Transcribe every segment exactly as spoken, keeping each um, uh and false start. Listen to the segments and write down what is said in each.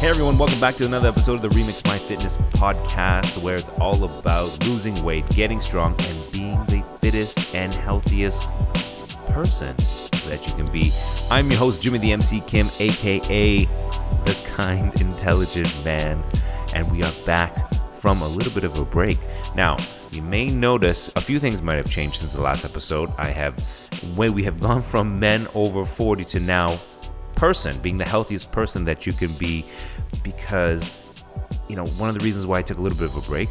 Hey everyone, welcome back to another episode of the Remix My Fitness podcast, where it's all about losing weight, getting strong, and being the fittest and healthiest person that you can be. I'm your host, Jimmy the M C Kim, aka the kind, intelligent man, and we are back from a little bit of a break. Now, you may notice a few things might have changed since the last episode. I have, when we have gone from men over forty to now person, being the healthiest person that you can be, because, you know, one of the reasons why I took a little bit of a break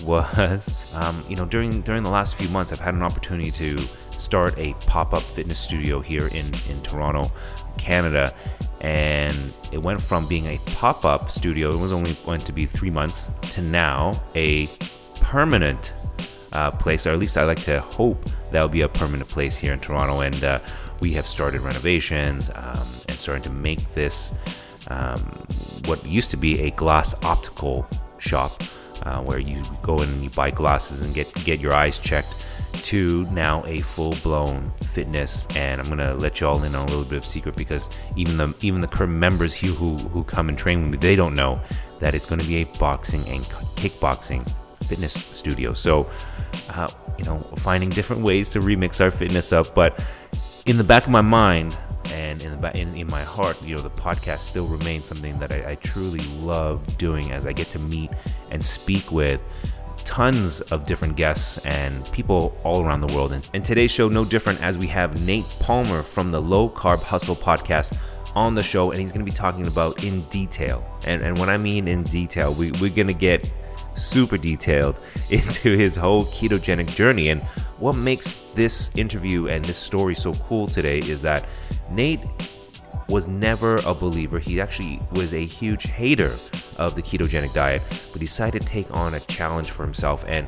was, um, you know, during during the last few months, I've had an opportunity to start a pop-up fitness studio here in, in Toronto, Canada, and it went from being a pop-up studio, it was only going to be three months, to now a permanent uh, place, or at least I like to hope that'll be a permanent place here in Toronto, and uh, we have started renovations um, and starting to make this um, what used to be a glass optical shop, uh, where you go in and you buy glasses and get get your eyes checked, to now a full-blown fitness. And I'm gonna let you all in on a little bit of secret, because even the even the current members here who who come and train with me, they don't know that it's going to be a boxing and kickboxing fitness studio. So uh, you know, finding different ways to remix our fitness up, but in the back of my mind and in the in, in my heart, you know, the podcast still remains something that I, I truly love doing, as I get to meet and speak with tons of different guests and people all around the world. And, and today's show, no different, as we have Nate Palmer from the Low Carb Hustle podcast on the show, and he's going to be talking about in detail. And, and when I mean in detail, we, we're going to get super detailed into his whole ketogenic journey. And what makes this interview and this story so cool today is that Nate was never a believer. He actually was a huge hater of the ketogenic diet, but decided to take on a challenge for himself. And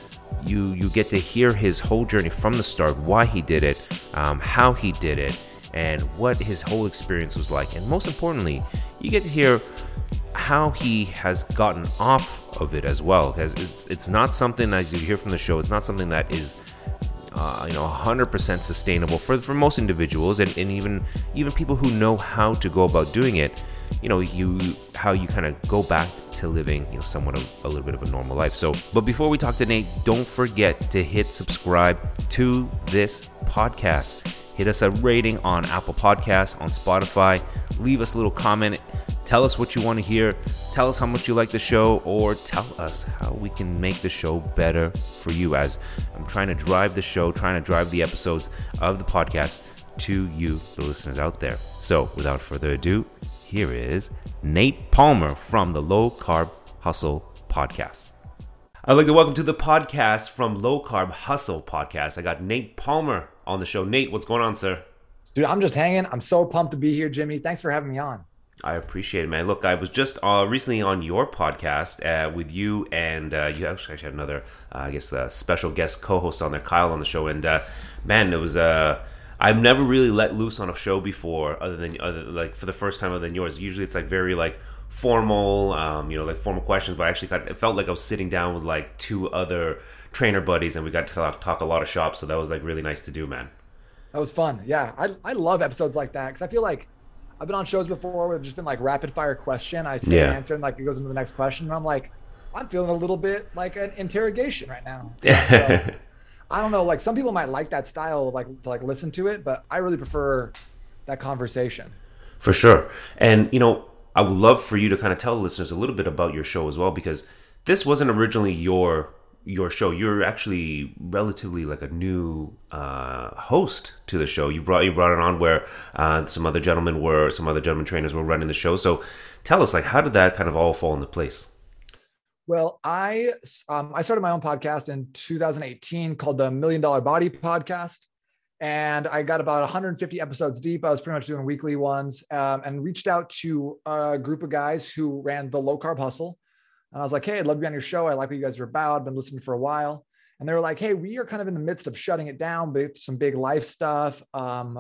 you you get to hear his whole journey from the start, why he did it, um, how he did it, and what his whole experience was like. And most importantly, you get to hear how he has gotten off of it as well, because it's it's not something, as you hear from the show, it's not something that is uh, you know one hundred percent sustainable for for most individuals, and, and even even people who know how to go about doing it. You know, you how you kind of go back to living, you know, somewhat of a little bit of a normal life. So, but before we talk to Nate, don't forget to hit subscribe to this podcast. Hit us a rating on Apple Podcasts, on Spotify. Leave us a little comment. Tell us what you want to hear. Tell us how much you like the show, or tell us how we can make the show better for you, as I'm trying to drive the show, trying to drive the episodes of the podcast to you, the listeners out there. So without further ado, here is Nate Palmer from the Low Carb Hustle podcast. I'd like to welcome to the podcast from Low Carb Hustle podcast. I got Nate Palmer on the show. Nate, what's going on, sir? Dude, I'm just hanging. I'm so pumped to be here, Jimmy. Thanks for having me on. I appreciate it, man. Look, I was just uh, recently on your podcast uh, with you, and uh, you actually had another, uh, I guess, uh, special guest co-host on there, Kyle, on the show. And uh, man, it was uh, I've never really let loose on a show before, other than other like for the first time, other than yours. Usually, it's like very like formal, um, you know, like formal questions. But I actually got, it felt like I was sitting down with like two other trainer buddies, and we got to talk, talk a lot of shop. So that was like really nice to do, man. That was fun. Yeah, I I love episodes like that, because I feel like I've been on shows before where it's just been like rapid fire question. I say yeah. an answer and like it goes into the next question. And I'm like, I'm feeling a little bit like an interrogation right now. So, I don't know. Like some people might like that style, like to like listen to it, but I really prefer that conversation. For sure. And, you know, I would love for you to kind of tell the listeners a little bit about your show as well, because this wasn't originally your your show. You're actually relatively like a new uh, host to the show. You brought you brought it on where uh, some other gentlemen were, some other gentlemen trainers were running the show. So tell us, like, how did that kind of all fall into place? Well, I um, I started my own podcast in two thousand eighteen called the Million Dollar Body Podcast. And I got about one hundred fifty episodes deep. I was pretty much doing weekly ones, um, and reached out to a group of guys who ran the Low Carb Hustle. And I was like, hey, I'd love to be on your show. I like what you guys are about. I've been listening for a while. And they were like, hey, we are kind of in the midst of shutting it down with some big life stuff. Um,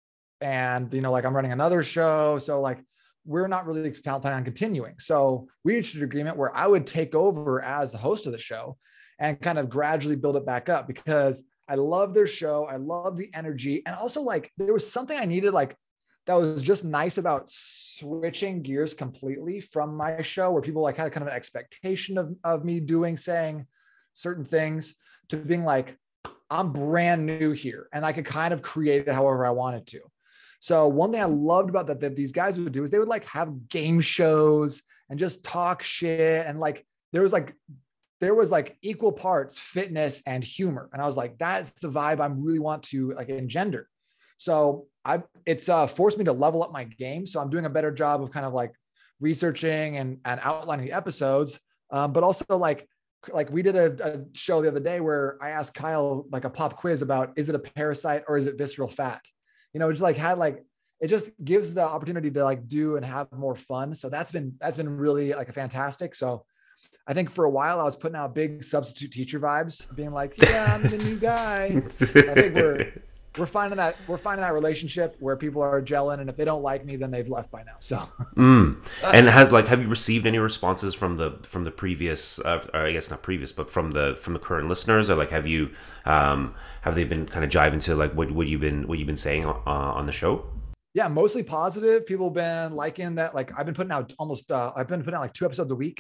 and, you know, like I'm running another show. So like, we're not really planning on continuing. So we reached an agreement where I would take over as the host of the show and kind of gradually build it back up, because I love their show. I love the energy. And also like, there was something I needed, like that was just nice about switching gears completely from my show, where people like had kind of an expectation of, of me doing, saying certain things, to being like, I'm brand new here and I could kind of create it however I wanted to. So one thing I loved about that, that these guys would do is they would like have game shows and just talk shit. And like, there was like, there was like equal parts fitness and humor. And I was like, that's the vibe I really want to like engender. So I, it's uh, forced me to level up my game. So I'm doing a better job of kind of like researching and, and outlining the episodes. Um, but also like, like we did a, a show the other day where I asked Kyle like a pop quiz about, is it a parasite or is it visceral fat? You know, it's like had like, it just gives the opportunity to like do and have more fun. So that's been, that's been really like a fantastic. So I think for a while I was putting out big substitute teacher vibes, being like, yeah, I'm the new guy. I think we're, we're finding that we're finding that relationship where people are gelling, and if they don't like me, then they've left by now. So, mm. And has like, have you received any responses from the from the previous, uh, or I guess not previous, but from the from the current listeners, or like, have you um, have they been kind of jiving to like what what you've been what you've been saying uh, on the show? Yeah, mostly positive. People have been liking that. Like I've been putting out almost, uh, I've been putting out like two episodes a week.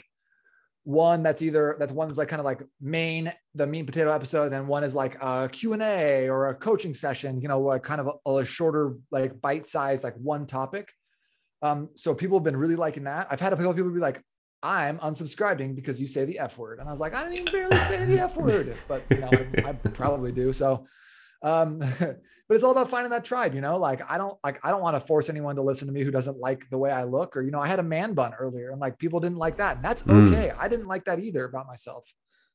One that's either, that's one's like kind of like main, the meat and potato episode. Then one is like a Q and A or a coaching session, you know, like kind of a, a shorter, like bite size, like one topic. Um, so people have been really liking that. I've had a couple of people be like, I'm unsubscribing because you say the F word. And I was like, I didn't even barely say the F word, but you know, I, I probably do. So, um, but it's all about finding that tribe, you know, like, I don't like, I don't want to force anyone to listen to me who doesn't like the way I look, or, you know, I had a man bun earlier and like, people didn't like that. And that's okay. Mm. I didn't like that either about myself,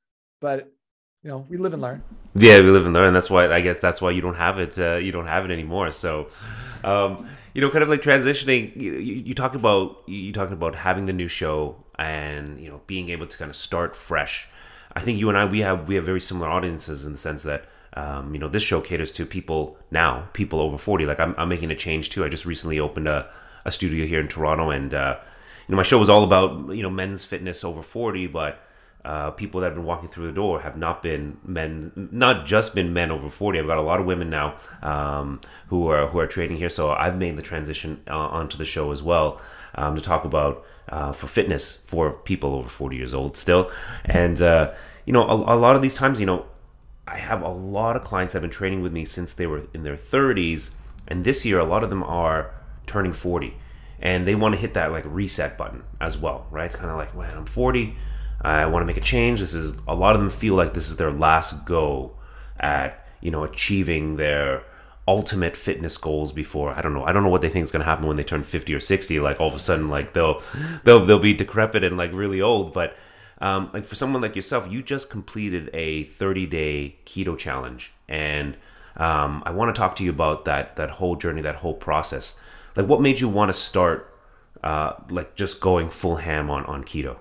but you know, we live and learn. Yeah, we live and learn. And that's why, I guess that's why you don't have it. Uh, you don't have it anymore. So, um, you know, kind of like transitioning, you, you, you talk about, you talking about having the new show and, you know, being able to kind of start fresh. I think you and I, we have, we have very similar audiences in the sense that, Um, you know, this show caters to people now, people over forty. Like I'm, I'm making a change too. I just recently opened a, a studio here in Toronto, and uh, you know, my show was all about, you know, men's fitness over forty, but uh, people that have been walking through the door have not been men, not just been men over forty. I've got a lot of women now um, who are who are training here. So I've made the transition uh, onto the show as well um, to talk about uh, for fitness for people over forty years old still, and uh, you know, a, a lot of these times, you know, I have a lot of clients that have been training with me since they were in their thirties, and this year a lot of them are turning forty, and they want to hit that like reset button as well, right? Kind of like, man, I'm forty, I want to make a change. This is, a lot of them feel like this is their last go at, you know, achieving their ultimate fitness goals before, I don't know, I don't know what they think is going to happen when they turn fifty or sixty. Like all of a sudden, like they'll they'll they'll be decrepit and like really old, but. Um, like for someone like yourself, you just completed a thirty-day keto challenge, and um, I want to talk to you about that that whole journey, that whole process. Like, what made you want to start, uh, like, just going full ham on on keto?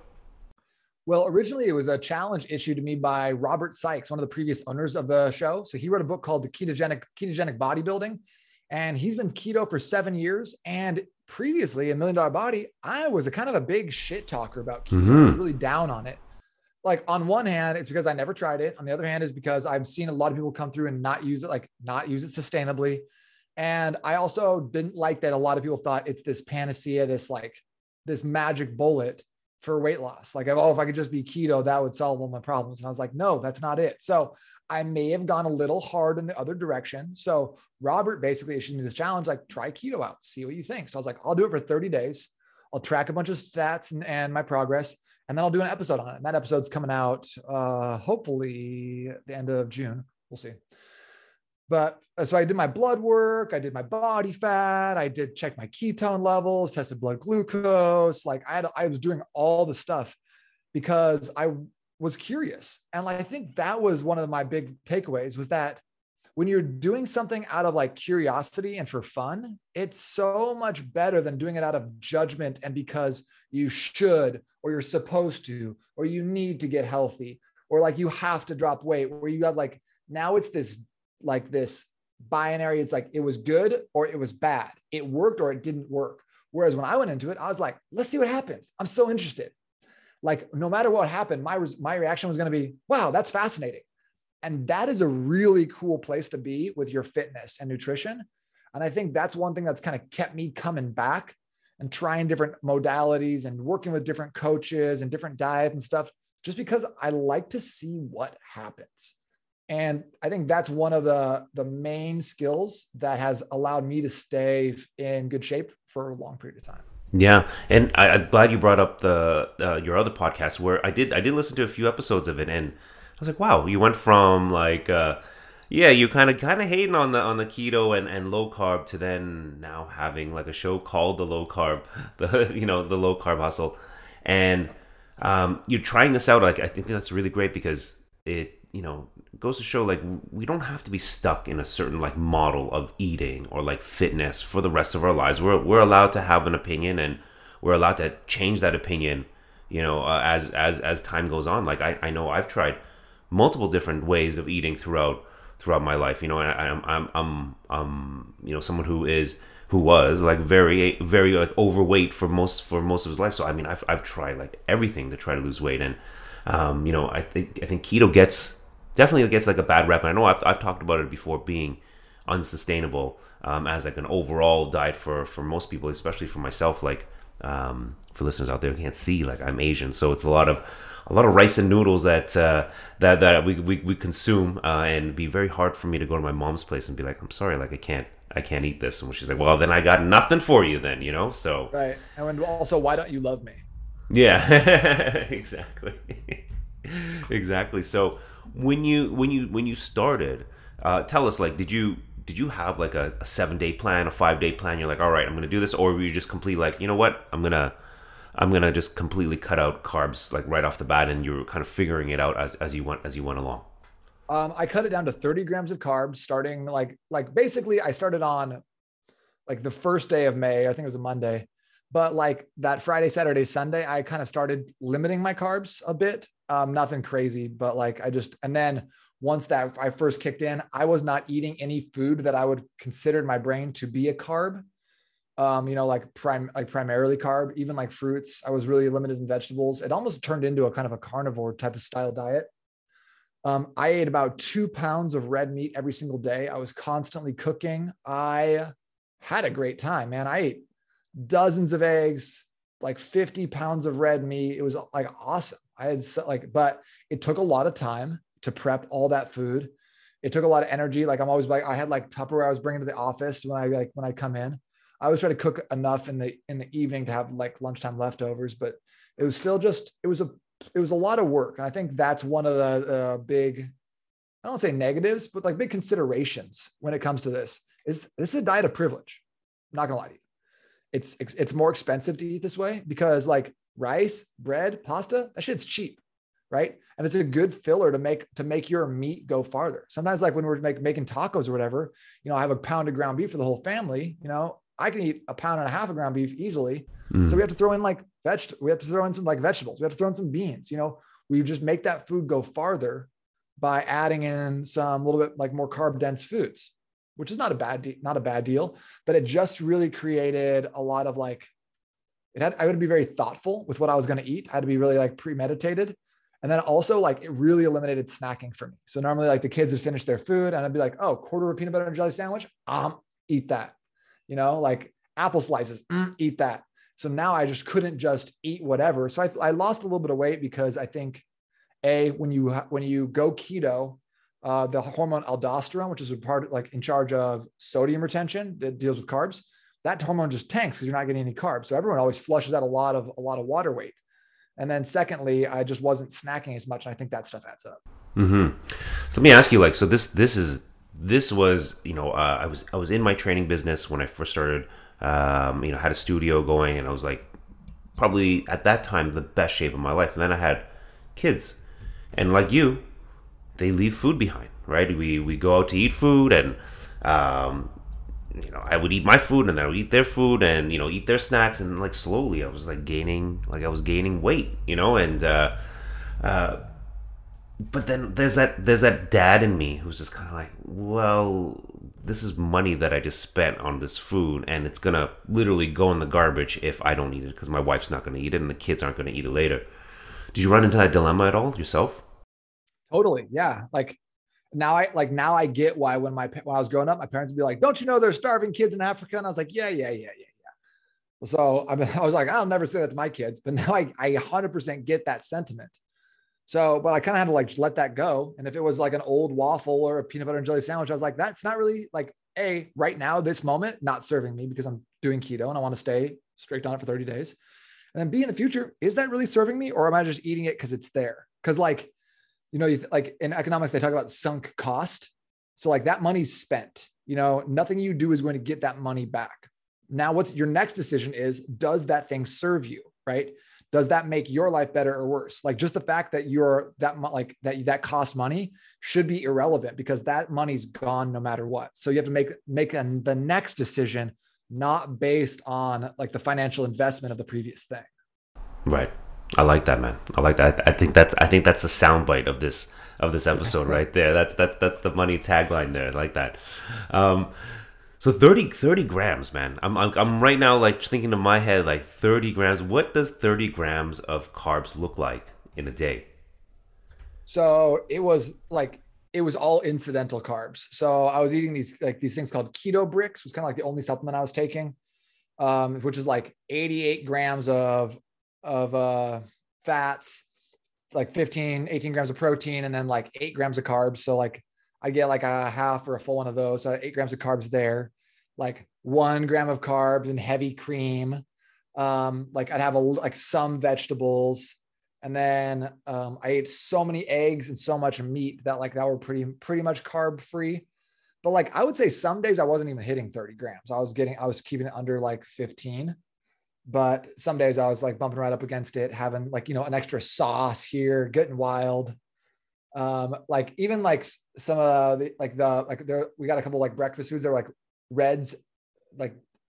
Well, originally it was a challenge issued to me by Robert Sykes, one of the previous owners of the show. So he wrote a book called The Ketogenic Ketogenic Bodybuilding, and he's been keto for seven years. And previously, a Million Dollar Body, I was a kind of a big shit talker about keto. Mm-hmm. I was really down on it. Like on one hand, it's because I never tried it. On the other hand, is because I've seen a lot of people come through and not use it, like not use it sustainably. And I also didn't like that a lot of people thought it's this panacea, this like this magic bullet for weight loss. Like, oh, if I could just be keto, that would solve all my problems. And I was like, no, that's not it. So I may have gone a little hard in the other direction. So Robert basically issued me this challenge, like try keto out, see what you think. So I was like, I'll do it for thirty days. I'll track a bunch of stats and, and my progress, and then I'll do an episode on it. And that episode's coming out uh, hopefully at the end of June. We'll see. But so I did my blood work. I did my body fat. I did check my ketone levels, tested blood glucose. Like I had, I was doing all the stuff because I was curious. And like, I think that was one of my big takeaways, was that when you're doing something out of like curiosity and for fun, it's so much better than doing it out of judgment and because you should, or you're supposed to, or you need to get healthy, or like you have to drop weight, where you have like, now it's this like this binary. It's like, it was good or it was bad. It worked or it didn't work. Whereas when I went into it, I was like, let's see what happens. I'm so interested. Like no matter what happened, my, my reaction was going to be, wow, that's fascinating. And that is a really cool place to be with your fitness and nutrition. And I think that's one thing that's kind of kept me coming back and trying different modalities and working with different coaches and different diets and stuff, just because I like to see what happens. And I think that's one of the, the main skills that has allowed me to stay in good shape for a long period of time. Yeah, and I, I'm glad you brought up the uh, your other podcast, where I did I did listen to a few episodes of it, and I was like, wow, you went from like uh, yeah, you kind of kind of hating on the on the keto and, and low carb to then now having like a show called the low carb, the you know the low carb hustle, and um, you're trying this out. Like I think that's really great because it you know goes to show like we don't have to be stuck in a certain like model of eating or like fitness for the rest of our lives. We're we're allowed to have an opinion, and we're allowed to change that opinion, you know, uh, as as as time goes on. Like I, I know I've tried multiple different ways of eating throughout throughout my life, you know, and I, I'm I'm I'm um you know someone who is who was like very very like overweight for most for most of his life. So I mean I've I've tried like everything to try to lose weight, and um you know I think I think keto gets definitely gets like a bad rep. And I know I've I've talked about it before being unsustainable um, as like an overall diet for for most people, especially for myself. Like um, for listeners out there who can't see, like I'm Asian, so it's a lot of a lot of rice and noodles that uh, that that we we, we consume, uh, and it'd be very hard for me to go to my mom's place and be like, I'm sorry, like I can't I can't eat this. And she's like, well, then I got nothing for you, then, you know. So right, and when, also, why don't you love me? Yeah, exactly, exactly. So. When you when you when you started, uh, tell us, like, did you did you have like a, a seven day plan, a five day plan? You're like, all right, I'm gonna do this, or were you just completely like, you know what, I'm gonna I'm gonna just completely cut out carbs like right off the bat, and you were kind of figuring it out as as you went as you went along? Um, I cut it down to thirty grams of carbs, starting like like basically I started on like the first day of May. I think it was a Monday, but like that Friday, Saturday, Sunday, I kind of started limiting my carbs a bit. Um, nothing crazy, but like I just, and then once that I first kicked in, I was not eating any food that I would consider my brain to be a carb. Um, you know, like prime, like primarily carb, even like fruits. I was really limited in vegetables. It almost turned into a kind of a carnivore type of style diet. Um, I ate about two pounds of red meat every single day. I was constantly cooking. I had a great time, man. I ate dozens of eggs, like fifty pounds of red meat. It was like awesome. I had so, like, but it took a lot of time to prep all that food. It took a lot of energy. Like I'm always like, I had like Tupperware I was bringing to the office when I like, when I come in, I always try to cook enough in the, in the evening to have like lunchtime leftovers, but it was still just, it was a, it was a lot of work. And I think that's one of the uh, big, I don't say negatives, but like big considerations when it comes to this is this is a diet of privilege. I'm not gonna lie to you. It's, it's more expensive to eat this way because like rice, bread, pasta, that shit's cheap, right? And it's a good filler to make, to make your meat go farther. Sometimes like when we're make, making tacos or whatever, you know, I have a pound of ground beef for the whole family, you know, I can eat a pound and a half of ground beef easily. Mm. So we have to throw in like veg, we have to throw in some like vegetables. We have to throw in some beans, you know, we just make that food go farther by adding in some little bit like more carb dense foods, which is not a bad, de- not a bad deal, but it just really created a lot of like, it had, I had to be very thoughtful with what I was going to eat. I had to be really like premeditated. And then also like it really eliminated snacking for me. So normally like the kids would finish their food and I'd be like, oh, quarter of a peanut butter and jelly sandwich. Um, eat that, you know, like apple slices, mm, eat that. So now I just couldn't just eat whatever. So I, I lost a little bit of weight because I think a, when you, when you go keto, uh, the hormone aldosterone, which is a part like in charge of sodium retention that deals with carbs, that hormone just tanks because you're not getting any carbs. So everyone always flushes out a lot of, a lot of water weight. And then secondly, I just wasn't snacking as much. And I think that stuff adds up. Mm-hmm. So let me ask you, like, so this, this is, this was, you know, uh, I was, I was in my training business when I first started, um, you know, had a studio going and I was like, probably at that time, the best shape of my life. And then I had kids and like you, they leave food behind, right? We, we go out to eat food and, um, you know, I would eat my food and then I would eat their food and, you know, eat their snacks. And like slowly I was like gaining, like I was gaining weight, you know, and, uh, uh, but then there's that, there's that dad in me who's just kind of like, well, this is money that I just spent on this food and it's going to literally go in the garbage if I don't eat it because my wife's not going to eat it and the kids aren't going to eat it later. Did you run into that dilemma at all yourself? Totally. Yeah. Like, now I like, now I get why when my, when I was growing up, my parents would be like, don't you know there's starving kids in Africa? And I was like, yeah, yeah, yeah, yeah. So I, mean, I was like, I'll never say that to my kids, but now I, I one hundred percent get that sentiment. So, but I kind of had to like let that go. And if it was like an old waffle or a peanut butter and jelly sandwich, I was like, that's not really like a right now, this moment, not serving me because I'm doing keto and I want to stay strict on it for thirty days. And then B, in the future, is that really serving me, or am I just eating it because it's there? Because like, you know, you, like in economics, they talk about sunk cost. So like that money's spent, you know, nothing you do is going to get that money back. Now, what's your next decision is, does that thing serve you, right? Does that make your life better or worse? Like just the fact that you're that like that, that costs money should be irrelevant because that money's gone no matter what. So you have to make, make an, the next decision, not based on like the financial investment of the previous thing. Right. I like that, man. I like that. I think that's, I think that's the soundbite of this, of this episode right there. That's, that's, that's the money tagline there. I like that. Um, So thirty, thirty grams, man. I'm, I'm I'm right now like thinking in my head like thirty grams. What does thirty grams of carbs look like in a day? So it was like, it was all incidental carbs. So I was eating these like these things called keto bricks, was kind of like the only supplement I was taking, um, which is like eighty-eight grams of of uh, fats, like fifteen, eighteen grams of protein, and then like eight grams of carbs. So like I get like a half or a full one of those. So eight grams of carbs there, like one gram of carbs and heavy cream. Um, like I'd have a, like some vegetables. And then um, I ate so many eggs and so much meat that like that were pretty, pretty much carb free. But like, I would say some days I wasn't even hitting thirty grams. I was getting, I was keeping it under like fifteen, but some days I was like bumping right up against it, having like, you know, an extra sauce here, getting wild. Um, like even like some of the, like the, like there, we got a couple like breakfast foods that were like Reds, like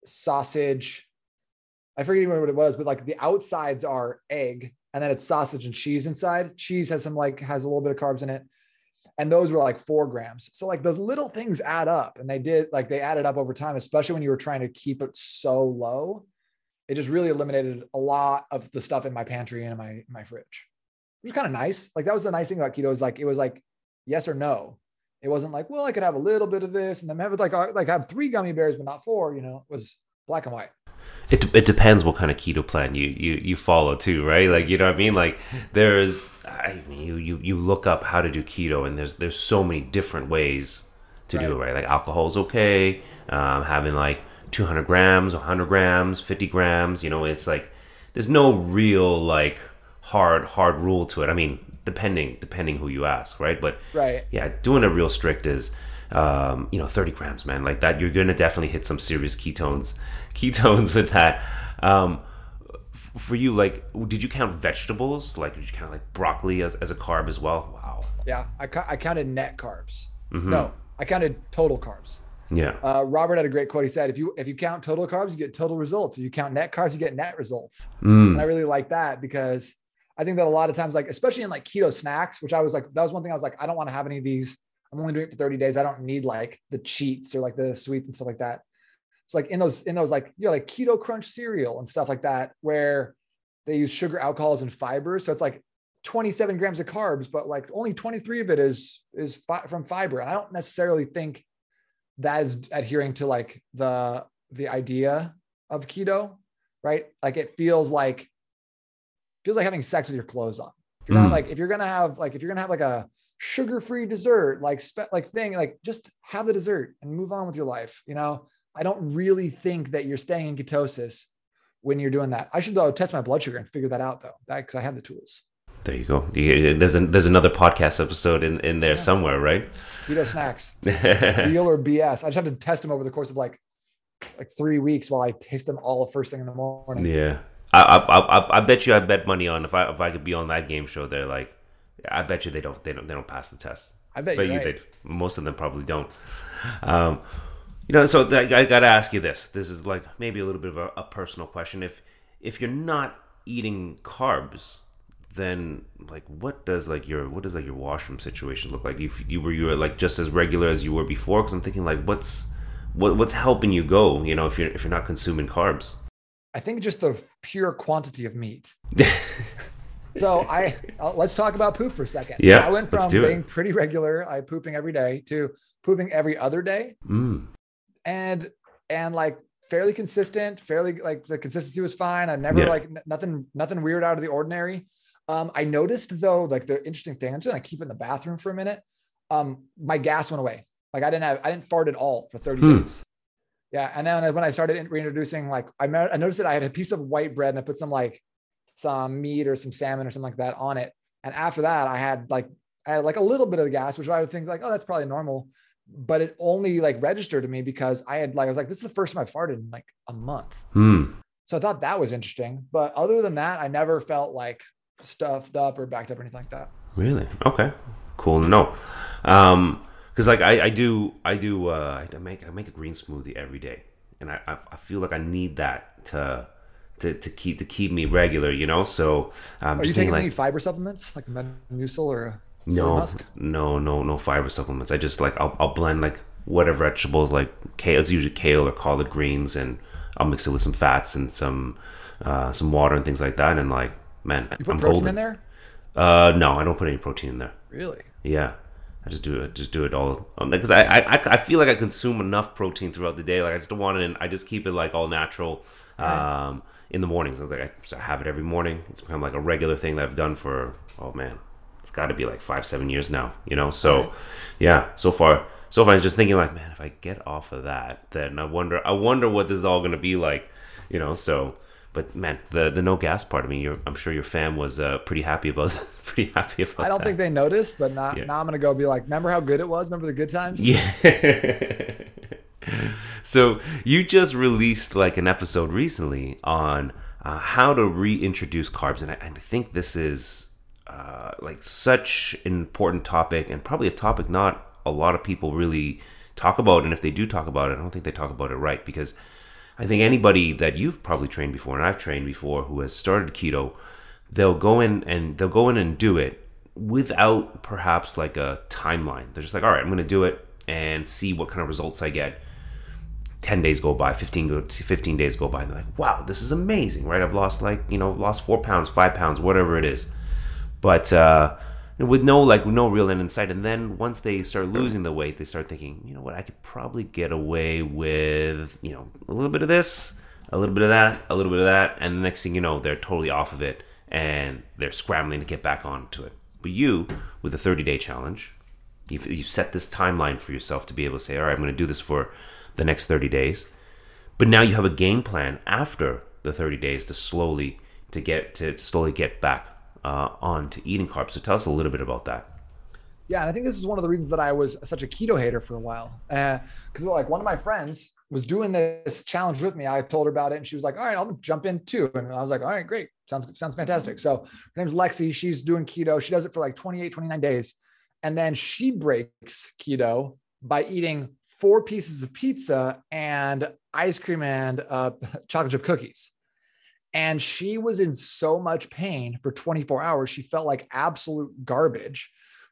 sausage. I forget even what it was, but like the outsides are egg and then it's sausage and cheese inside. Cheese has some like, has a little bit of carbs in it. And those were like four grams. So like those little things add up, and they did like, they added up over time, especially when you were trying to keep it so low. It just really eliminated a lot of the stuff in my pantry and in my, my fridge. It was kind of nice. Like that was the nice thing about keto, is like, it was like yes or no. It wasn't like, well, I could have a little bit of this and then have it like, like have three gummy bears, but not four, you know. It was black and white. It it depends what kind of keto plan you you you follow too, right? Like, you know what I mean? Like there's, I mean, you you you look up how to do keto, and there's there's so many different ways to right. do it, right? Like alcohol's okay, um, having like two hundred grams, one hundred grams, fifty grams, you know, it's like, there's no real like hard, hard rule to it. I mean, depending, depending who you ask, right? But right. yeah, doing it real strict is, um, you know, thirty grams, man, like that, you're going to definitely hit some serious ketones, ketones with that. Um, f- for you, like, did you count vegetables? Like, did you count like broccoli as, as a carb as well? Wow. Yeah. I, ca- I counted net carbs. Mm-hmm. No, I counted total carbs. Yeah. Uh, Robert had a great quote. He said, if you, if you count total carbs, you get total results. If you count net carbs, you get net results. Mm. And I really like that, because I think that a lot of times, like, especially in like keto snacks, which I was like, that was one thing I was like, I don't want to have any of these. I'm only doing it for thirty days. I don't need like the cheats or like the sweets and stuff like that. It's like in those, in those like, you know, like keto crunch cereal and stuff like that, where they use sugar, alcohols, and fibers. So it's like twenty-seven grams of carbs, but like only twenty-three of it is, is fi- from fiber. And I don't necessarily think that is adhering to like the, the idea of keto, right? Like it feels like, feels like having sex with your clothes on. If you're not Mm. like, if you're going to have like, if you're going to have like a sugar-free dessert, like, spe- like thing, like just have the dessert and move on with your life. You know, I don't really think that you're staying in ketosis when you're doing that. I should though test my blood sugar and figure that out though, that, cause I have the tools. There you go. There's an, there's another podcast episode in, in there yeah. somewhere, right? Keto snacks, real or B S. I just have to test them over the course of like, like three weeks while I taste them all the first thing in the morning. Yeah. I, I I I bet you I bet money on if I if I could be on that game show there, like I bet you they don't they don't they don't pass the test. I bet, bet you right. they most of them probably don't. Um, you know, so I, I got to ask you this. This is like maybe a little bit of a, a personal question. If if you're not eating carbs, then like what does like your what does like your washroom situation look like? You you were you were like just as regular as you were before? Because I'm thinking like what's what what's helping you go? You know, if you're if you're not consuming carbs. I think just the pure quantity of meat. So I uh, let's talk about poop for a second. Yeah, So I went let's from do being it. pretty regular, I pooping every day, to pooping every other day, Mm, and and like fairly consistent, fairly like the consistency was fine. I never yeah. like n- nothing nothing weird out of the ordinary. Um, I noticed though, like the interesting thing, I'm just gonna keep it in the bathroom for a minute. Um, my gas went away. Like I didn't have I didn't fart at all for thirty Hmm. days. Yeah, and then when I started reintroducing, like I, I noticed that I had a piece of white bread and I put some like some meat or some salmon or something like that on it. And after that, I had like I had like a little bit of the gas, which I would think like, oh, that's probably normal. But it only like registered to me because I had like I was like, this is the first time I farted in like a month. Hmm. So I thought that was interesting. But other than that, I never felt like stuffed up or backed up or anything like that. Really? Okay. Cool to know. Um, because like I, I do I do uh I make I make a green smoothie every day, and I I, I feel like I need that to to to keep to keep me regular, you know. So I'm Are you just thinking taking any like fiber supplements like Metamucil or a soy no musk? no no no fiber supplements. I just like I'll I'll blend like whatever vegetables like kale. It's usually kale or collard greens, and I'll mix it with some fats and some uh some water and things like that. And like man, You put I'm protein golden. in there? Uh, no, I don't put any protein in there. Really? Yeah, I just do it. Just do it all because I, I I feel like I consume enough protein throughout the day. Like I just don't want it. In, I just keep it like all natural. Right. Um, in the mornings, like I just have it every morning. It's become like a regular thing that I've done for oh man, it's got to be like five seven years now. You know, so Right. yeah. So far, so far, I was just thinking like, man, if I get off of that, then I wonder. I wonder what this is all gonna be like. You know, so. But man, the the no gas part of me, you're, I'm sure your fam was uh, pretty happy about pretty happy about I don't that. think they noticed, but not, Yeah. now I'm going to go be like, remember how good it was? Remember the good times? Yeah. So you just released like an episode recently on uh, how to reintroduce carbs, and I, and I think this is uh, like such an important topic, and probably a topic not a lot of people really talk about. And if they do talk about it, I don't think they talk about it right, because I think anybody that you've probably trained before, and I've trained before, who has started keto, they'll go in and they'll go in and do it without perhaps like a timeline. They're just like, all right, I'm going to do it and see what kind of results I get. ten days go by, fifteen go fifteen days go by, and they're like, wow, this is amazing, right? I've lost like, you know, lost four pounds, five pounds, whatever it is. But uh, with no like no real end in sight. And then once they start losing the weight, they start thinking, you know what, I could probably get away with, you know, a little bit of this, a little bit of that, a little bit of that. And the next thing you know, they're totally off of it and they're scrambling to get back onto it. But you, with a thirty-day challenge, you've, you've set this timeline for yourself to be able to say, all right, I'm going to do this for the next thirty days. But now you have a game plan after the thirty days to slowly to get to slowly get back uh, on to eating carbs. So tell us a little bit about that. Yeah. And I think this is one of the reasons that I was such a keto hater for a while. Because uh, like one of my friends was doing this challenge with me. I told her about it and she was like, all right, I'll jump in too. And I was like, all right, great. Sounds Sounds fantastic. So her name's Lexi. She's doing keto. She does it for like twenty-eight, twenty-nine days. And then she breaks keto by eating four pieces of pizza and ice cream and uh, chocolate chip cookies. And she was in so much pain for twenty-four hours. She felt like absolute garbage,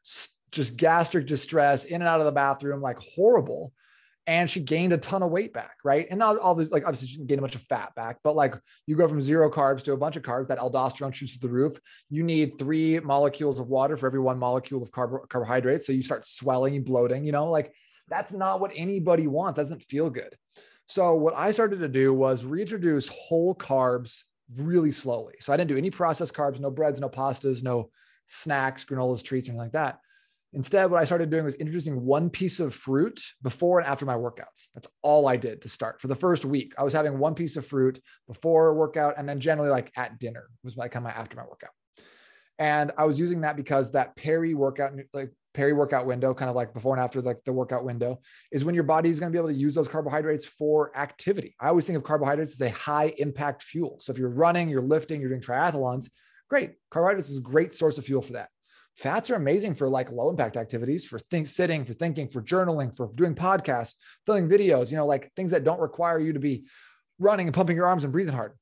just gastric distress, in and out of the bathroom, like horrible. And she gained a ton of weight back, right? And not all this, like obviously she didn't gain a bunch of fat back, but like you go from zero carbs to a bunch of carbs, that aldosterone shoots to the roof. You need three molecules of water for every one molecule of carb- carbohydrates. So you start swelling, bloating, you know, like that's not what anybody wants. That doesn't feel good. So what I started to do was reintroduce whole carbs really slowly. So I didn't do any processed carbs, no breads, no pastas, no snacks, granolas, treats, anything like that. Instead, what I started doing was introducing one piece of fruit before and after my workouts. That's all I did to start. For the first week, I was having one piece of fruit before a workout, and then generally like at dinner was like kind of my after my workout. And I was using that because that peri-workout, like peri-workout window, kind of like before and after like the workout window, is when your body is going to be able to use those carbohydrates for activity. I always think of carbohydrates as a high impact fuel. So if you're running, you're lifting, you're doing triathlons, great. Carbohydrates is a great source of fuel for that. Fats are amazing for like low impact activities, for think, sitting, for thinking, for journaling, for doing podcasts, filming videos, you know, like things that don't require you to be running and pumping your arms and breathing hard.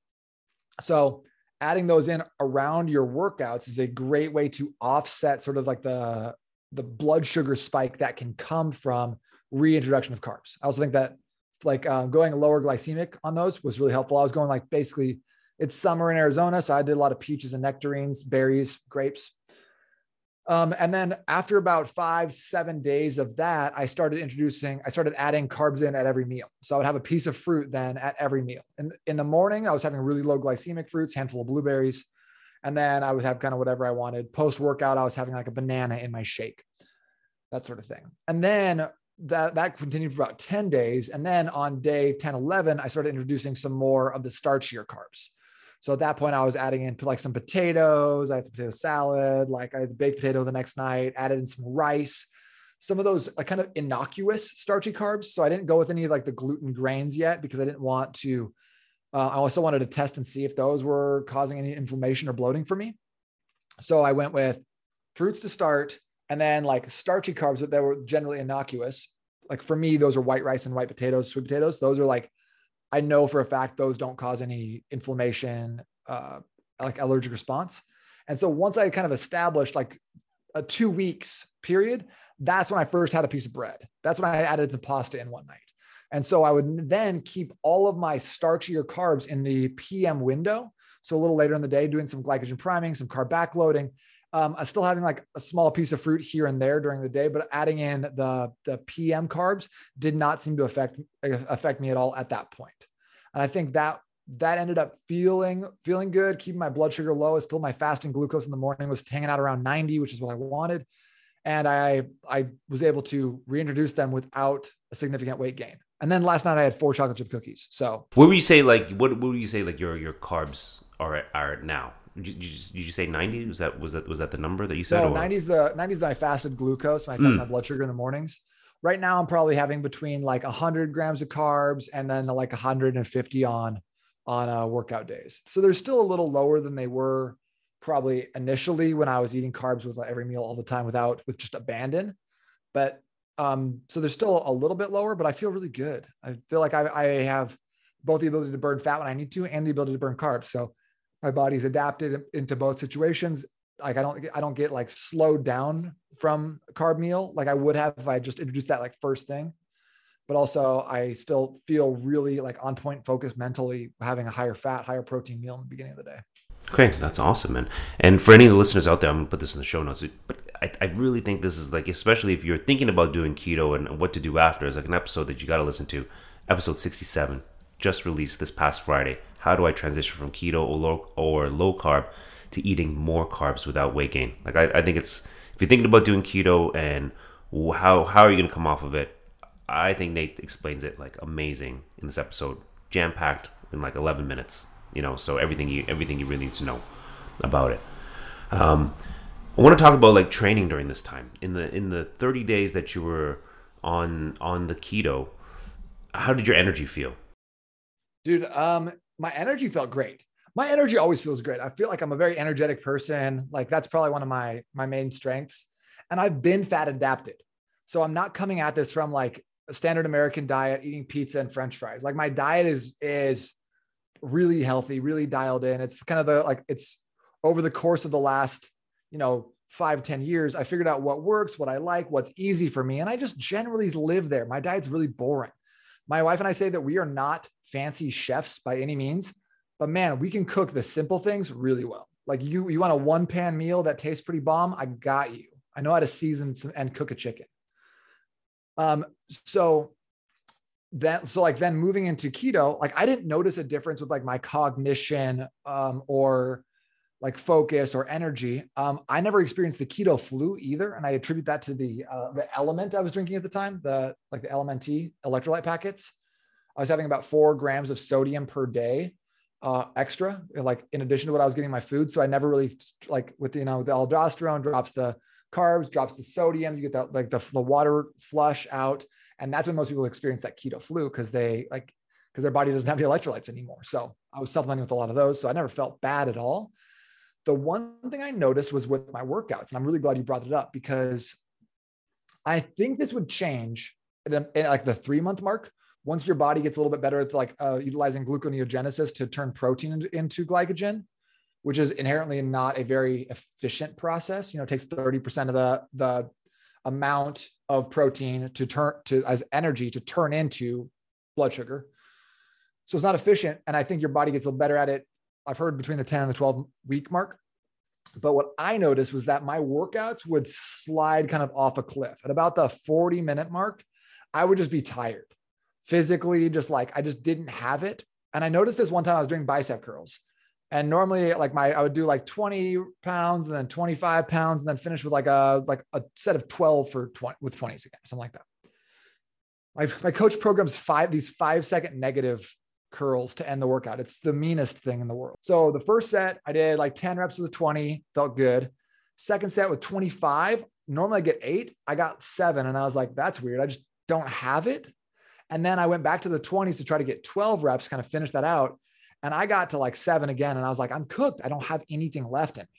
So adding those in around your workouts is a great way to offset sort of like the, the blood sugar spike that can come from reintroduction of carbs. I also think that like um, going lower glycemic on those was really helpful. I was going like basically It's summer in Arizona, so I did a lot of peaches and nectarines, berries, grapes. Um, and then after about five, seven days of that, I started introducing, I started adding carbs in at every meal. So I would have a piece of fruit then at every meal. And in the morning, I was having really low glycemic fruits, handful of blueberries. And then I would have kind of whatever I wanted. Post workout, I was having like a banana in my shake, that sort of thing. And then that, that continued for about ten days. And then on day ten, eleven, I started introducing some more of the starchier carbs. So at that point, I was adding in like some potatoes. I had some potato salad, like I had the baked potato the next night, added in some rice, some of those like kind of innocuous starchy carbs. So I didn't go with any of like the gluten grains yet because I didn't want to, uh, I also wanted to test and see if those were causing any inflammation or bloating for me. So I went with fruits to start, and then like starchy carbs that were generally innocuous. Like for me, those are white rice and white potatoes, sweet potatoes. Those are like, I know for a fact those don't cause any inflammation, uh, like allergic response. And so once I kind of established like a two weeks period, that's when I first had a piece of bread. That's when I added some pasta in one night. And so I would then keep all of my starchier carbs in the P M window. So a little later in the day, doing some glycogen priming, some carb backloading. Um, I'm still having like a small piece of fruit here and there during the day, but adding in the, the P M carbs did not seem to affect, affect me at all at that point. And I think that that ended up feeling, feeling good, keeping my blood sugar low. It's still my fasting glucose in the morning was hanging out around ninety, which is what I wanted. And I, I was able to reintroduce them without a significant weight gain. And then last night I had four chocolate chip cookies. So what would you say, like, what, what would you say, like your, your carbs are at, are at now? Did you, did you say ninety? Was that, was that, was that the number that you said? No, or? ninety is the ninety is my fasted glucose. When I test mm. my blood sugar in the mornings. Right now I'm probably having between like a hundred grams of carbs and then like one hundred fifty on, on uh, workout days. So they're still a little lower than they were probably initially when I was eating carbs with like every meal all the time without, with just abandon. But um, so they're still a little bit lower, but I feel really good. I feel like I, I have both the ability to burn fat when I need to and the ability to burn carbs. So my body's adapted into both situations. Like I don't, I don't get like slowed down from carb meal like I would have if I just introduced that like first thing. But also I still feel really like on point focused mentally, having a higher fat, higher protein meal in the beginning of the day. Okay, that's awesome, man. And for any of the listeners out there, I'm gonna put this in the show notes. But I, I really think this is like, especially if you're thinking about doing keto and what to do after, is like an episode that you got to listen to. Episode sixty-seven, just released this past Friday. How do I transition from keto or low, or low carb to eating more carbs without weight gain? Like I, I think it's, if you're thinking about doing keto and how how are you going to come off of it, I think Nate explains it like amazing in this episode, jam packed in like eleven minutes. You know, so everything you everything you really need to know about it. Um, I want to talk about like training during this time in the in the thirty days that you were on on the keto. How did your energy feel, dude? Um, my energy felt great. My energy always feels great. I feel like I'm a very energetic person. Like that's probably one of my, my main strengths. And I've been fat adapted. So I'm not coming at this from like a standard American diet, eating pizza and French fries. Like my diet is, is really healthy, really dialed in. It's kind of the, like it's over the course of the last, you know, five, ten years, I figured out what works, what I like, what's easy for me. And I just generally live there. My diet's really boring. My wife and I say that we are not fancy chefs by any means. But man, we can cook the simple things really well. Like you, you want a one pan meal that tastes pretty bomb. I got you. I know how to season some, and cook a chicken. Um, so then, so like then moving into keto, like I didn't notice a difference with like my cognition, um, or like focus or energy. Um, I never experienced the keto flu either. And I attribute that to the, uh, the element I was drinking at the time, the, like the L M N T electrolyte packets. I was having about four grams of sodium per day. Uh, extra, like in addition to what I was getting in my food. So I never really like with, you know, the aldosterone drops the carbs, drops the sodium, you get that, like the, the water flush out. And that's when most people experience that keto flu. Cause they like, cause their body doesn't have the electrolytes anymore. So I was supplementing with a lot of those. So I never felt bad at all. The one thing I noticed was with my workouts, and I'm really glad you brought it up because I think this would change at, a, at like the three month mark. Once your body gets a little bit better at like uh, utilizing gluconeogenesis to turn protein into, into glycogen, which is inherently not a very efficient process. You know, it takes thirty percent of the, the amount of protein to turn to as energy to turn into blood sugar. So it's not efficient. And I think your body gets a little better at it I've heard between the ten and the twelve week mark. But what I noticed was that my workouts would slide kind of off a cliff at about the forty minute mark. I would just be tired physically, just like, I just didn't have it. And I noticed this one time I was doing bicep curls, and normally like my, I would do like twenty pounds and then twenty-five pounds and then finish with like a, like a set of twelve for twenty with twenties again, something like that. My, my coach programs five, these five second negative curls to end the workout. It's the meanest thing in the world. So the first set I did like ten reps with a twenty, felt good. Second set with twenty-five, normally I get eight. I got seven. And I was like, that's weird. I just don't have it. And then I went back to the twenties to try to get twelve reps, kind of finish that out. And I got to like seven again. And I was like, I'm cooked. I don't have anything left in me.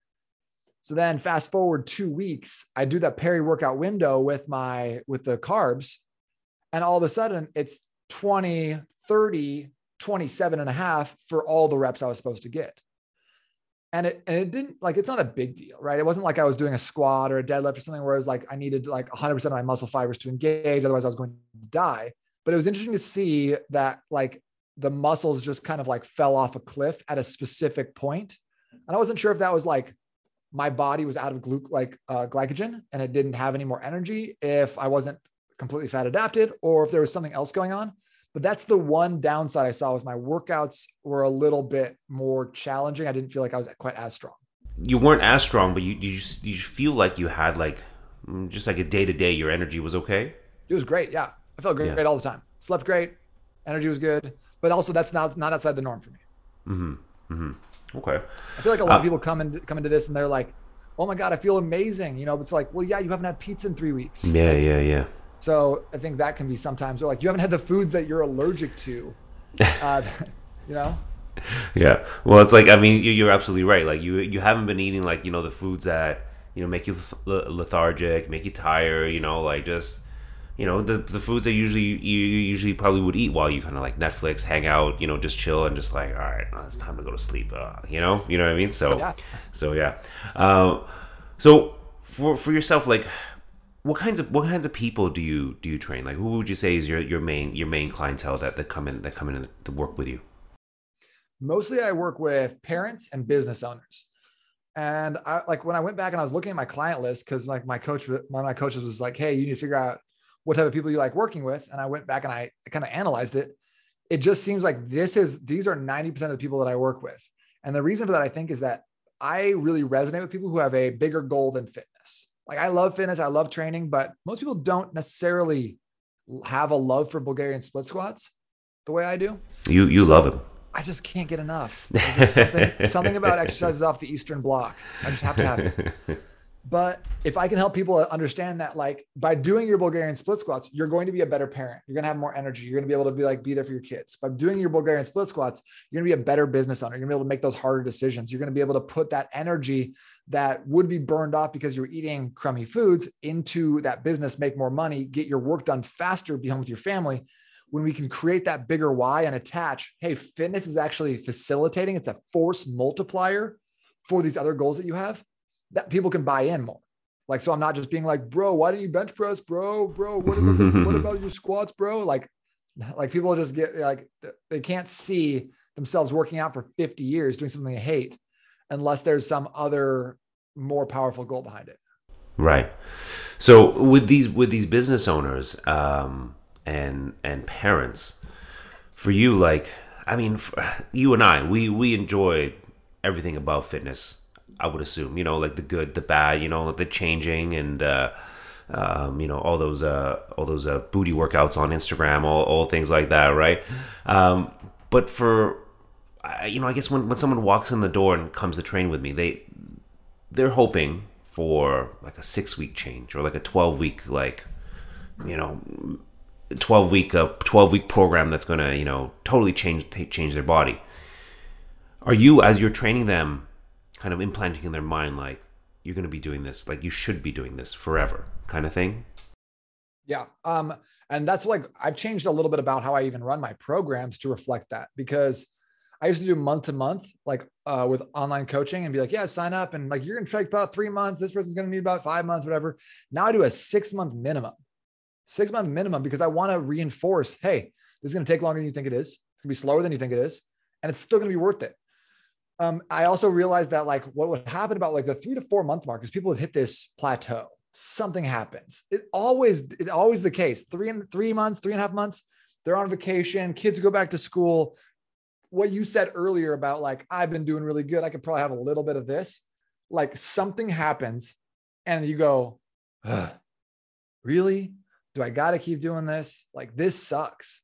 So then fast forward two weeks, I do that peri-workout window with my, with the carbs. And all of a sudden it's twenty, thirty, twenty-seven and a half for all the reps I was supposed to get. And it, and it didn't like, it's not a big deal, right? It wasn't like I was doing a squat or a deadlift or something where it was like, I needed like one hundred percent of my muscle fibers to engage. Otherwise I was going to die. But it was interesting to see that like the muscles just kind of like fell off a cliff at a specific point. And I wasn't sure if that was like my body was out of glu- like uh, glycogen and it didn't have any more energy, if I wasn't completely fat adapted, or if there was something else going on. But that's the one downside I saw, was my workouts were a little bit more challenging. I didn't feel like I was quite as strong. You weren't as strong, but you you just, you just feel like you had like just like a day to day, your energy was okay. It was great. Yeah. I felt great, yeah. great all the time. Slept great. Energy was good. But also that's not, not outside the norm for me. Mm-hmm. Mm-hmm. Okay. I feel like a lot uh, of people come into, come into this and they're like, oh my God, I feel amazing. You know, it's like, well, yeah, you haven't had pizza in three weeks. Yeah, like, yeah, yeah. So I think that can be sometimes, or like you haven't had the foods that you're allergic to, uh, you know? Yeah. Well, it's like, I mean, you're absolutely right. Like you, you haven't been eating like, you know, the foods that, you know, make you lethargic, make you tired, you know, like just, you know, the, the foods that usually you usually probably would eat while you kind of like Netflix, hang out, you know, just chill and just like, all right, well, it's time to go to sleep. Uh, you know, you know what I mean? So, yeah. so yeah. Um, so for, for yourself, like, What kinds of what kinds of people do you do you train? Like, who would you say is your, your main your main clientele that, that come in that come in to work with you? Mostly, I work with parents and business owners. And I like when I went back and I was looking at my client list, because like my coach, one of my coaches was like, "Hey, you need to figure out what type of people you like working with." And I went back and I kind of analyzed it. It just seems like this is these are ninety percent of the people that I work with. And the reason for that, I think, is that I really resonate with people who have a bigger goal than fitness. Like I love fitness, I love training, but most people don't necessarily have a love for Bulgarian split squats the way I do. You you so love it. I just can't get enough. Something, something about exercises off the Eastern Bloc. I just have to have it. But if I can help people understand that, like by doing your Bulgarian split squats, you're going to be a better parent. You're going to have more energy. You're going to be able to be like, be there for your kids. By doing your Bulgarian split squats, you're going to be a better business owner. You're going to be able to make those harder decisions. You're going to be able to put that energy that would be burned off because you're eating crummy foods into that business, make more money, get your work done faster, be home with your family. When we can create that bigger why and attach, hey, fitness is actually facilitating. It's a force multiplier for these other goals that you have, that people can buy in more. Like, so I'm not just being like, bro, why don't you bench press, bro, bro? What about, the, what about your squats, bro? Like, like people just get like, they can't see themselves working out for fifty years, doing something they hate, unless there's some other more powerful goal behind it. Right. So with these, with these business owners, um, and, and parents, for you, like, I mean, for you and I, we, we enjoy everything about fitness. I would assume, you know, like the good, the bad, you know, the changing and, uh, um, you know, all those, uh, all those, uh, booty workouts on Instagram, all, all things like that. Right. Um, but for, I, you know, I guess when, when someone walks in the door and comes to train with me, they, they're hoping for like a six week change or like a twelve week, like, you know, twelve week, uh, twelve week program that's going to, you know, totally change, change their body. Are you, as you're training them, kind of implanting in their mind, like, you're going to be doing this, like you should be doing this forever kind of thing? Yeah. Um, and that's like, I've changed a little bit about how I even run my programs to reflect that, because I used to do month to month, like uh, with online coaching and be like, yeah, sign up. And like, you're going to take about three months. This person's going to need about five months, whatever. Now I do a six month minimum, six month minimum, because I want to reinforce, hey, this is going to take longer than you think it is. It's going to be slower than you think it is. And it's still going to be worth it. Um, I also realized that like what would happen about like the three to four month mark is people would hit this plateau. Something happens. It always, it always the case. Three and three months, three and a half months, they're on vacation. Kids go back to school. What you said earlier about like, I've been doing really good. I could probably have a little bit of this. Like something happens and you go, really? Do I got to keep doing this? Like this sucks.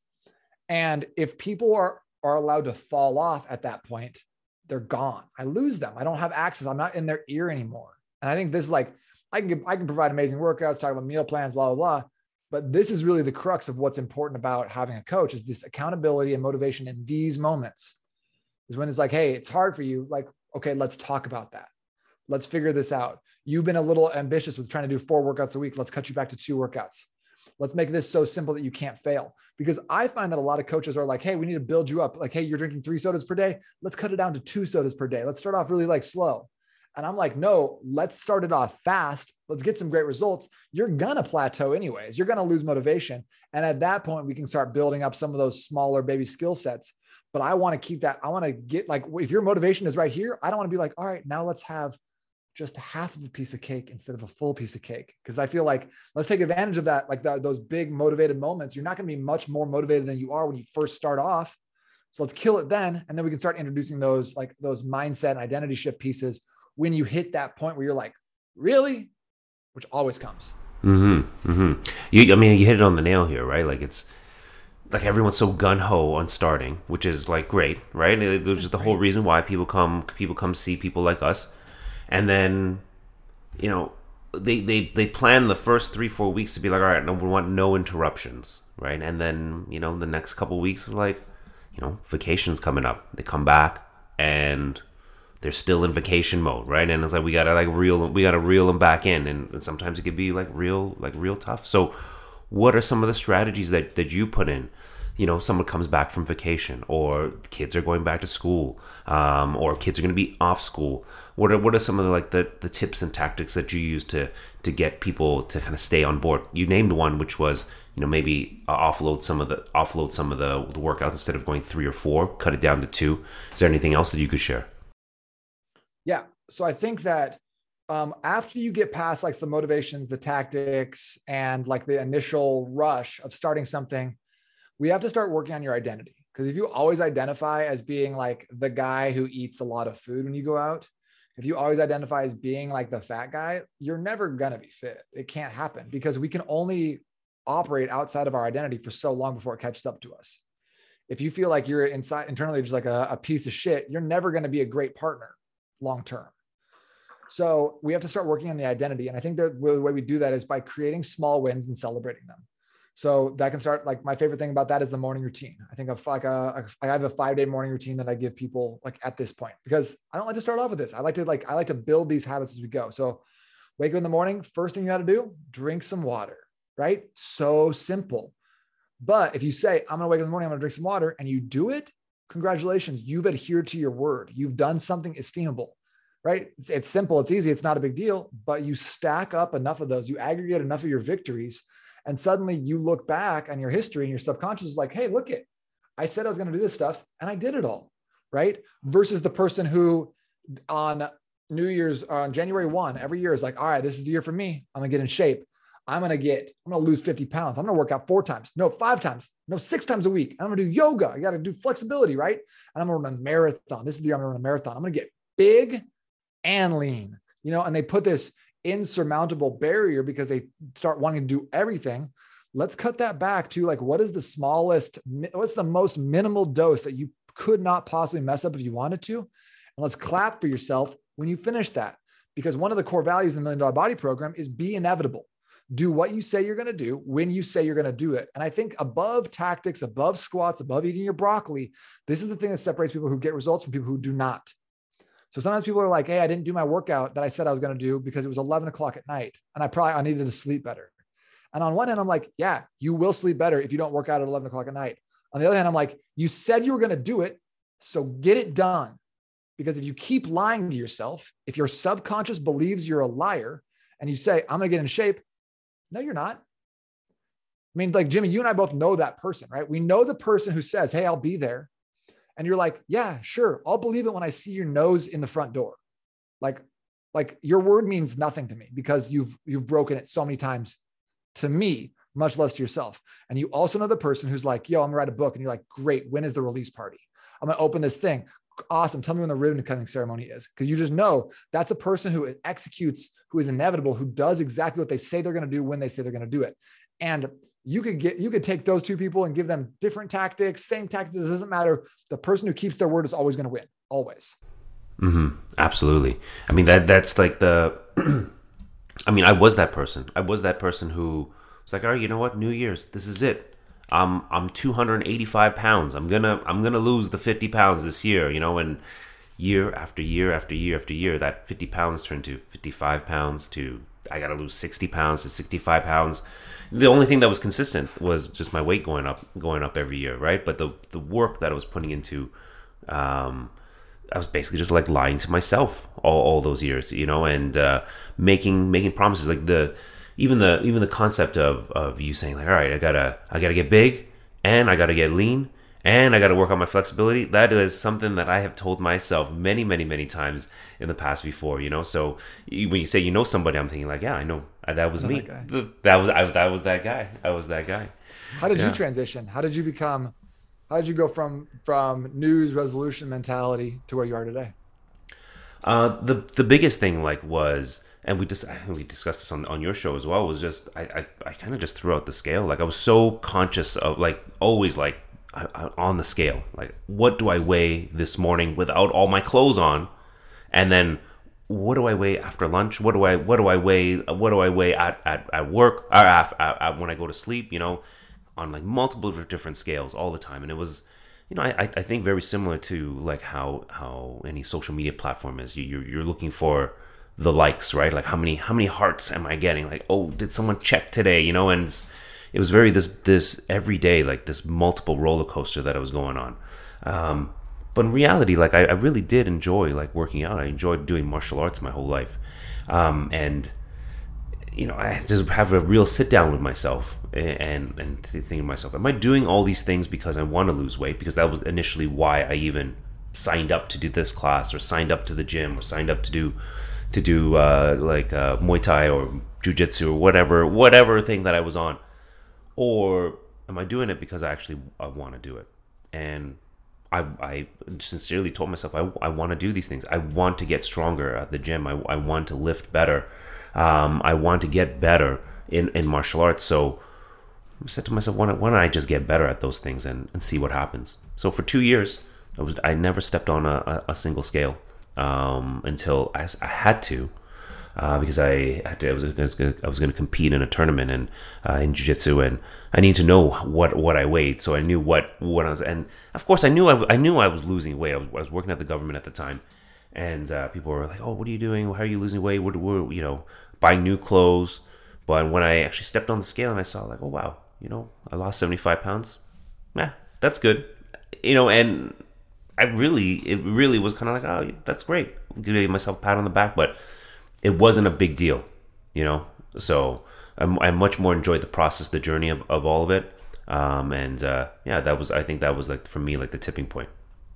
And if people are, are allowed to fall off at that point, they're gone. I lose them. I don't have access. I'm not in their ear anymore. And I think this is like, I can, I can provide amazing workouts, talk about meal plans, blah, blah, blah. But this is really the crux of what's important about having a coach is this accountability and motivation in these moments is when it's like, hey, it's hard for you. Like, okay, let's talk about that. Let's figure this out. You've been a little ambitious with trying to do four workouts a week. Let's cut you back to two workouts. Let's make this so simple that you can't fail. Because I find that a lot of coaches are like, hey, we need to build you up. Like, hey, you're drinking three sodas per day. Let's cut it down to two sodas per day. Let's start off really like slow. And I'm like, no, let's start it off fast. Let's get some great results. You're going to plateau anyways. You're going to lose motivation. And at that point, we can start building up some of those smaller baby skill sets. But I want to keep that. I want to get like, if your motivation is right here, I don't want to be like, all right, now let's have just half of a piece of cake instead of a full piece of cake. Cause I feel like let's take advantage of that. Like the, those big motivated moments, you're not going to be much more motivated than you are when you first start off. So let's kill it then. And then we can start introducing those, like those mindset and identity shift pieces when you hit that point where you're like, really? Which always comes. Mm-hmm. Mm-hmm. You, I mean, you hit it on the nail here, right? Like it's like everyone's so gun-ho on starting, which is like great, right? There's just the whole reason why people come, people come see people like us. And then, you know, they, they, they plan the first three, four weeks to be like, all right, no, we want no interruptions, right? And then, you know, the next couple of weeks is like, you know, vacation's coming up. They come back and they're still in vacation mode, right? And it's like we gotta like reel, we gotta reel them back in, and, and sometimes it could be like real, like real tough. So, what are some of the strategies that that you put in? You know, someone comes back from vacation, or kids are going back to school, um, or kids are going to be off school. What are what are some of the like the, the tips and tactics that you use to to get people to kind of stay on board? You named one, which was, you know, maybe uh, offload some of the offload some of the, the workouts instead of going three or four, cut it down to two. Is there anything else that you could share? Yeah. So I think that um, after you get past like the motivations, the tactics, and like the initial rush of starting something, we have to start working on your identity. Because if you always identify as being like the guy who eats a lot of food when you go out, if you always identify as being like the fat guy, you're never going to be fit. It can't happen because we can only operate outside of our identity for so long before it catches up to us. If you feel like you're inside internally just like a, a piece of shit, you're never going to be a great partner long-term. So we have to start working on the identity. And I think that the way we do that is by creating small wins and celebrating them. So that can start, like my favorite thing about that is the morning routine. I think of like a, I have a five day morning routine that I give people like at this point, because I don't like to start off with this. I like to like, I like to build these habits as we go. So wake up in the morning, first thing you got to do, drink some water, right? So simple. But if you say, I'm going to wake up in the morning, I'm going to drink some water, and you do it, congratulations. You've adhered to your word. You've done something esteemable, right? It's, it's simple. It's easy. It's not a big deal, but you stack up enough of those, you aggregate enough of your victories. And suddenly you look back on your history and your subconscious is like, hey, look it, I said I was going to do this stuff and I did it all, right? Versus the person who on New Year's, on January first, every year is like, all right, this is the year for me. I'm gonna get in shape. I'm going to get, I'm going to lose fifty pounds. I'm going to work out four times, no, five times, no, six times a week. I'm going to do yoga. I got to do flexibility, right? And I'm going to run a marathon. This is the year I'm going to run a marathon. I'm going to get big and lean, you know, and they put this insurmountable barrier because they start wanting to do everything. Let's cut that back to like, what is the smallest, what's the most minimal dose that you could not possibly mess up if you wanted to? And let's clap for yourself when you finish that. Because one of the core values in the Million Dollar Body Program is be inevitable. Do what you say you're going to do when you say you're going to do it. And I think above tactics, above squats, above eating your broccoli, this is the thing that separates people who get results from people who do not. So sometimes people are like, hey, I didn't do my workout that I said I was going to do because it was eleven o'clock at night and I probably, I needed to sleep better. And on one hand, I'm like, yeah, you will sleep better if you don't work out at eleven o'clock at night. On the other hand, I'm like, you said you were going to do it, so get it done. Because if you keep lying to yourself, if your subconscious believes you're a liar and you say, I'm going to get in shape, no, you're not. I mean, like Jimmy, you and I both know that person, right? We know the person who says, hey, I'll be there. And you're like, yeah, sure. I'll believe it when I see your nose in the front door. Like, like your word means nothing to me because you've, you've broken it so many times to me, much less to yourself. And you also know the person who's like, yo, I'm gonna write a book. And you're like, great. When is the release party? I'm going to open this thing. Awesome. Tell me when the ribbon cutting ceremony is. Cause you just know that's a person who executes, who is inevitable, who does exactly what they say they're going to do when they say they're going to do it. And you could get, you could take those two people and give them different tactics, same tactics. It doesn't matter. The person who keeps their word is always going to win. Always. Mm-hmm. Absolutely. I mean, that that's like the, I mean, I was that person. I was that person who was like, all right, you know what? New Year's, this is it. I'm, I'm two hundred eighty-five pounds. I'm gonna, I'm gonna lose the fifty pounds this year, you know, and year after year after year after year, that fifty pounds turned to fifty-five pounds to, I got to lose sixty pounds to sixty-five pounds. The only thing that was consistent was just my weight going up, going up every year. Right. But the, the work that I was putting into, um, I was basically just like lying to myself all, all those years, you know, and, uh, making, making promises like the, even the, even the concept of, of you saying like, all right, I gotta, I gotta get big and I gotta get lean and I gotta work on my flexibility. That is something that I have told myself many, many, many times in the past before, you know? So when you say, you know, somebody, I'm thinking like, yeah, I know that was me. That, that was, I, that was that guy. I was that guy. How did yeah. you transition? How did you become, how did you go from, from news resolution mentality to where you are today? Uh, the, the biggest thing like was, and we just we discussed this on, on your show as well, was just I I, I kind of just threw out the scale. Like I was so conscious of like always like I, I, on the scale. Like what do I weigh this morning without all my clothes on, and then what do I weigh after lunch? What do I what do I weigh? What do I weigh at at, at work or at, at, at when I go to sleep? You know, on like multiple different scales all the time, and it was. You know, I I think very similar to like how how any social media platform is. You you're, you're looking for the likes, right? Like how many how many hearts am I getting? Like, oh, did someone check today? You know, and it was very this this every day like this multiple roller coaster that I was going on. Um, but in reality, like I, I really did enjoy like working out. I enjoyed doing martial arts my whole life, um, and you know, I just have a real sit down with myself and and thinking to myself, am I doing all these things because I want to lose weight? Because that was initially why I even signed up to do this class or signed up to the gym or signed up to do to do uh, like uh, Muay Thai or Jiu-Jitsu or whatever whatever thing that I was on, or am I doing it because I actually I want to do it? And I, I sincerely told myself I, I want to do these things. I want to get stronger at the gym. I, I want to lift better. Um, I want to get better in, in martial arts. So I said to myself, why don't, why don't I just get better at those things and, and see what happens? So for two years, I was I never stepped on a, a single scale um, until I, I had to. Uh, because I had to, I was, I was going to, I was going to compete in a tournament and uh, in jiu-jitsu, and I need to know what, what I weighed. So I knew what, what I was, and of course I knew I, I knew I was losing weight. I was, I was working at the government at the time, and uh, people were like, "Oh, what are you doing? How are you losing weight? What, what, you know, buying new clothes?" But when I actually stepped on the scale and I saw, like, "Oh wow, you know, I lost seventy-five pounds. Yeah, that's good." You know, and I really, it really was kind of like, "Oh, that's great." Giving myself a pat on the back, but it wasn't a big deal, you know? So I'm, I much more enjoyed the process, the journey of, of all of it. Um, and uh, yeah, that was, I think that was like, for me, like the tipping point.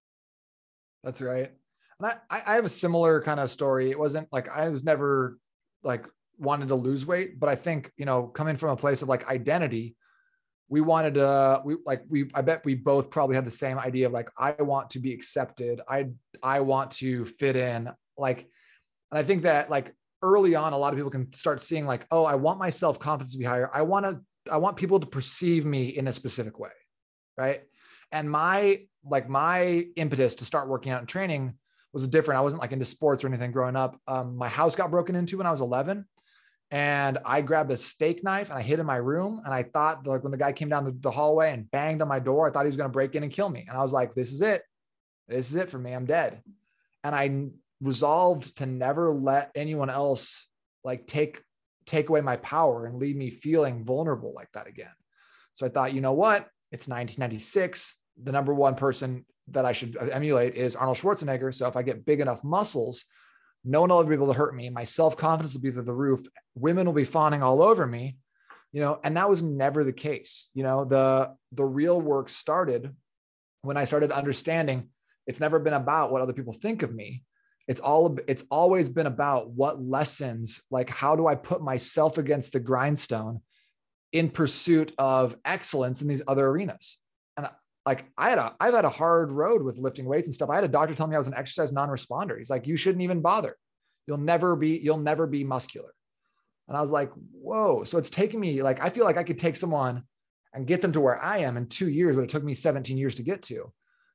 That's right. And I, I have a similar kind of story. It wasn't like, I was never like wanted to lose weight, but I think, you know, coming from a place of like identity, we wanted to, we like, we, I bet we both probably had the same idea of like, I want to be accepted. I, I want to fit in, like, and I think that like early on, a lot of people can start seeing like, oh, I want my self-confidence to be higher. I want to, I want people to perceive me in a specific way. Right. And my, like my impetus to start working out and training was different. I wasn't like into sports or anything growing up. Um, my house got broken into when I was eleven, and I grabbed a steak knife and I hid in my room. And I thought like when the guy came down the, the hallway and banged on my door, I thought he was going to break in and kill me. And I was like, this is it. This is it for me. I'm dead. And I resolved to never let anyone else like take, take away my power and leave me feeling vulnerable like that again. So I thought, you know what? It's nineteen ninety-six. The number one person that I should emulate is Arnold Schwarzenegger. So if I get big enough muscles, no one will ever be able to hurt me. My self-confidence will be through the roof. Women will be fawning all over me, you know, and that was never the case. You know, the, the real work started when I started understanding it's never been about what other people think of me. It's all, it's always been about what lessons, like how do I put myself against the grindstone in pursuit of excellence in these other arenas. And like I had a, I've had a hard road with lifting weights and stuff. I had a doctor tell me I was an exercise non-responder. He's like, you shouldn't even bother. You'll never be, you'll never be muscular. And I was like, whoa. So it's taken me, like, I feel like I could take someone and get them to where I am in two years, but it took me seventeen years to get to.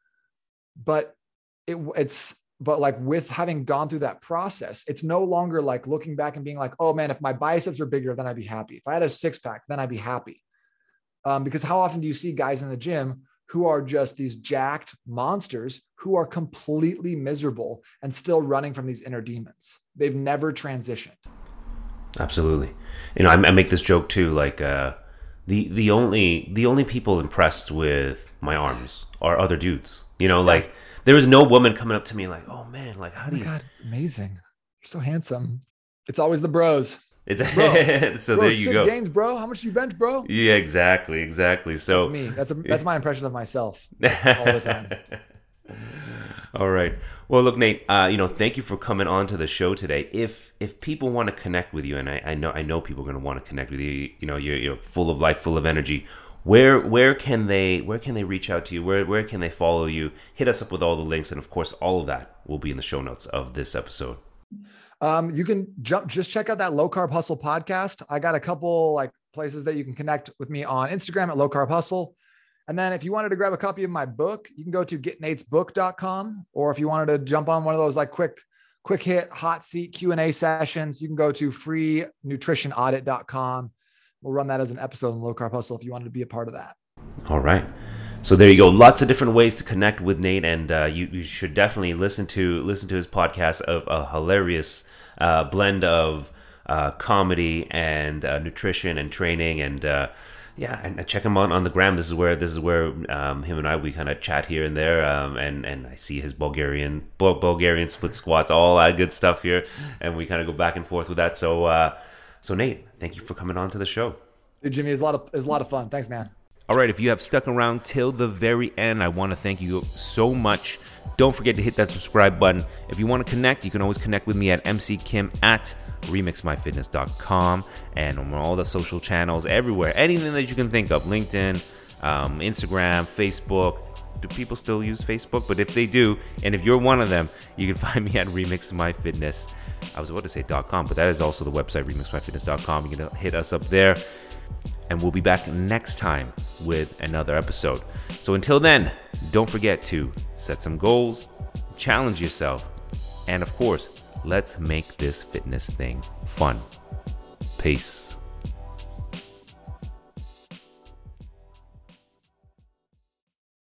But it, it's, but like with having gone through that process, it's no longer like looking back and being like, oh man, if my biceps were bigger, then I'd be happy. If I had a six pack, then I'd be happy. Um, because how often do you see guys in the gym who are just these jacked monsters who are completely miserable and still running from these inner demons? They've never transitioned. Absolutely. You know, I, I make this joke too, like, uh, the, the only, the only people impressed with my arms are other dudes, you know, like, there was no woman coming up to me like, oh man, like, how do you? Oh my God, amazing. You're so handsome. It's always the bros. It's bro, so bro, there you go. Gains, bro. How much do you bench, bro? Yeah, exactly, exactly. So that's me. That's a, that's my impression of myself all the time. All right. Well, look, Nate. Uh, you know, thank you for coming on to the show today. If if people want to connect with you, and I, I know I know people are going to want to connect with you. You know, you're you're full of life, full of energy. Where where can they where can they reach out to you? Where where can they follow you? Hit us up with all the links, and of course, all of that will be in the show notes of this episode. Um, you can jump, just check out that Low Carb Hustle podcast. I got a couple like places that you can connect with me on Instagram at Low Carb Hustle. And then if you wanted to grab a copy of my book, you can go to get nates book dot com. Or if you wanted to jump on one of those like quick, quick hit hot seat Q and A sessions, you can go to free nutrition audit dot com. We'll run that as an episode in Low Carb Hustle if you wanted to be a part of that. All right. So there you go. Lots of different ways to connect with Nate, and uh, you, you should definitely listen to listen to his podcast of a hilarious uh, blend of uh, comedy and uh, nutrition and training, and uh, yeah, and check him out on the gram. This is where this is where um, him and I we kind of chat here and there, um, and and I see his Bulgarian Bulgarian split squats, all that good stuff here, and we kind of go back and forth with that. So uh, so Nate, thank you for coming on to the show. Dude, Jimmy, it's a lot of it's a lot of fun. Thanks, man. All right, if you have stuck around till the very end, I want to thank you so much. Don't forget to hit that subscribe button. If you want to connect, you can always connect with me at m c kim at remix my fitness dot com and on all the social channels, everywhere. Anything that you can think of, LinkedIn, um, Instagram, Facebook. Do people still use Facebook? But if they do, and if you're one of them, you can find me at remix my fitness. I was about to say .com, but that is also the website, remix my fitness dot com. You can hit us up there. And we'll be back next time with another episode. So until then, don't forget to set some goals, challenge yourself, and of course, let's make this fitness thing fun. Peace.